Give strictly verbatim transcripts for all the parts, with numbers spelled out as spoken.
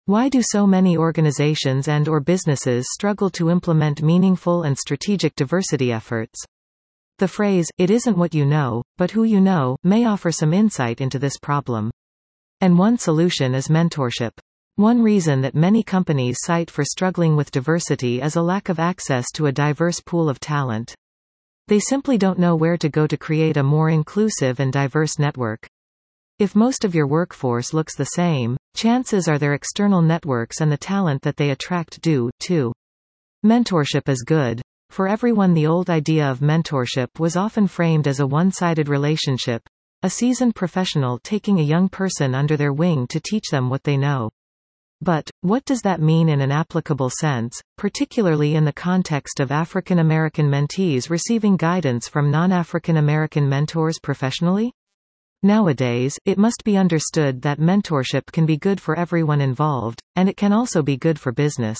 Why do so many organizations and or businesses struggle to implement meaningful and strategic diversity efforts? The phrase, "it isn't what you know, but who you know," may offer some insight into this problem. And one solution is mentorship. One reason that many companies cite for struggling with diversity is a lack of access to a diverse pool of talent. They simply don't know where to go to create a more inclusive and diverse network. If most of your workforce looks the same, chances are their external networks and the talent that they attract do, too. Mentorship is good. For everyone, the old idea of mentorship was often framed as a one-sided relationship, a seasoned professional taking a young person under their wing to teach them what they know. But, what does that mean in an applicable sense, particularly in the context of African American mentees receiving guidance from non-African American mentors professionally? Nowadays, it must be understood that mentorship can be good for everyone involved, and it can also be good for business.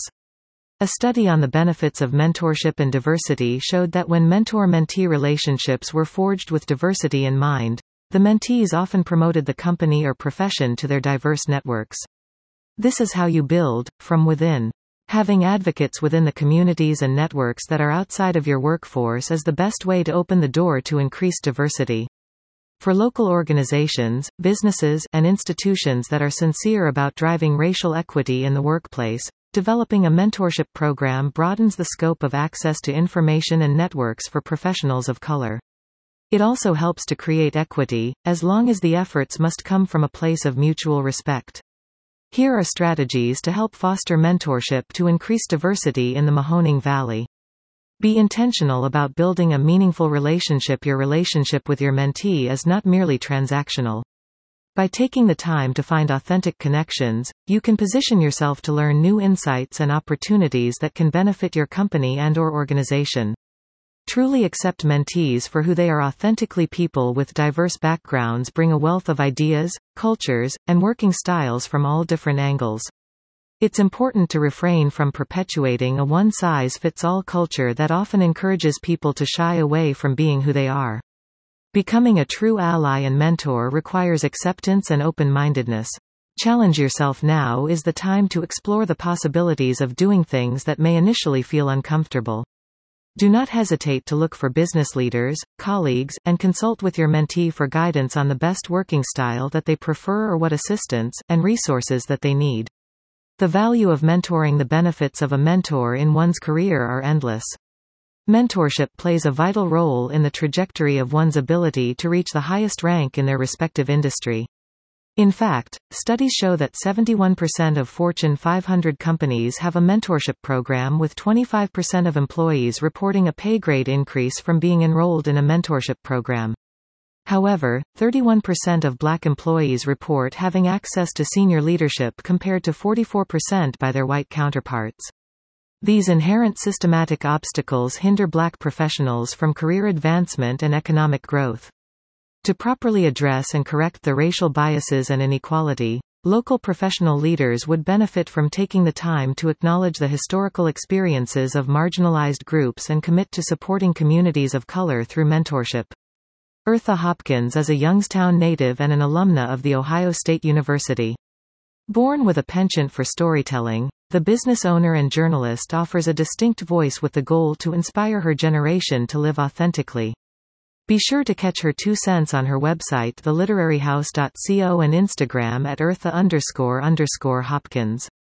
A study on the benefits of mentorship and diversity showed that when mentor-mentee relationships were forged with diversity in mind, the mentees often promoted the company or profession to their diverse networks. This is how you build, from within. Having advocates within the communities and networks that are outside of your workforce is the best way to open the door to increased diversity. For local organizations, businesses, and institutions that are sincere about driving racial equity in the workplace, developing a mentorship program broadens the scope of access to information and networks for professionals of color. It also helps to create equity, as long as the efforts must come from a place of mutual respect. Here are strategies to help foster mentorship to increase diversity in the Mahoning Valley. Be intentional about building a meaningful relationship. Your relationship with your mentee is not merely transactional. By taking the time to find authentic connections, you can position yourself to learn new insights and opportunities that can benefit your company and/or organization. Truly accept mentees for who they are. Authentically, people with diverse backgrounds bring a wealth of ideas, cultures, and working styles from all different angles. It's important to refrain from perpetuating a one-size-fits-all culture that often encourages people to shy away from being who they are. Becoming a true ally and mentor requires acceptance and open-mindedness. Challenge yourself. Now is the time to explore the possibilities of doing things that may initially feel uncomfortable. Do not hesitate to look for business leaders, colleagues, and consult with your mentee for guidance on the best working style that they prefer or what assistance and resources that they need. The value of mentoring. The benefits of a mentor in one's career are endless. Mentorship plays a vital role in the trajectory of one's ability to reach the highest rank in their respective industry. In fact, studies show that seventy-one percent of Fortune five hundred companies have a mentorship program, with twenty-five percent of employees reporting a pay grade increase from being enrolled in a mentorship program. However, thirty-one percent of Black employees report having access to senior leadership compared to forty-four percent by their white counterparts. These inherent systematic obstacles hinder Black professionals from career advancement and economic growth. To properly address and correct the racial biases and inequality, local professional leaders would benefit from taking the time to acknowledge the historical experiences of marginalized groups and commit to supporting communities of color through mentorship. Eartha Hopkins is a Youngstown native and an alumna of The Ohio State University. Born with a penchant for storytelling, the business owner and journalist offers a distinct voice with the goal to inspire her generation to live authentically. Be sure to catch her two cents on her website the literary house dot co and Instagram at Eartha underscore underscore Hopkins.